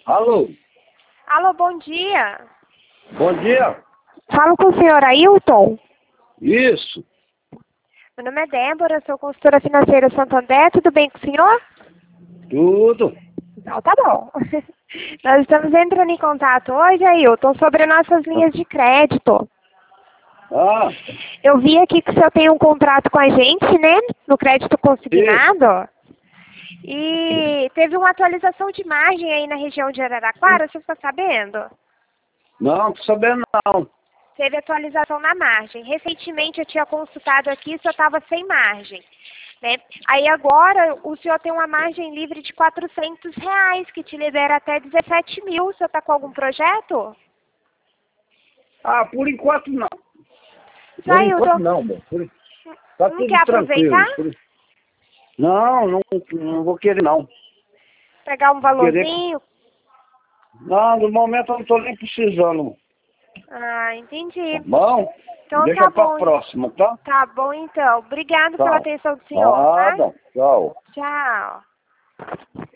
Alô? Alô, bom dia. Bom dia. Falo com o senhor Ailton. Isso. Meu nome é Débora, sou consultora financeira Santander. Tudo bem com o senhor? Tudo. Então tá bom. Nós estamos entrando em contato hoje, Ailton, sobre nossas linhas de crédito. Ah, Eu vi aqui que o senhor tem um contrato com a gente, né? No crédito consignado. E teve uma atualização de margem aí na região de Araraquara, você está sabendo? não, tô sabendo não. Teve atualização na margem. Recentemente eu tinha consultado aqui, o senhor estava sem margem. Né? Aí agora o senhor tem uma margem livre de R$ 400, que te libera até 17 mil. O senhor está com algum projeto? Ah, por enquanto não. Por Saiu, enquanto não, meu. Tá não tudo quer tranquilo. aproveitar? Não vou querer não. Pegar um valorzinho? Não, no momento eu não tô nem precisando. Ah, Tá entendi. bom? Então Deixa tá pra bom. próxima, tá? Tá bom então. Obrigado pela Tchau. atenção do senhor, tá? Nada. Tchau. Tchau.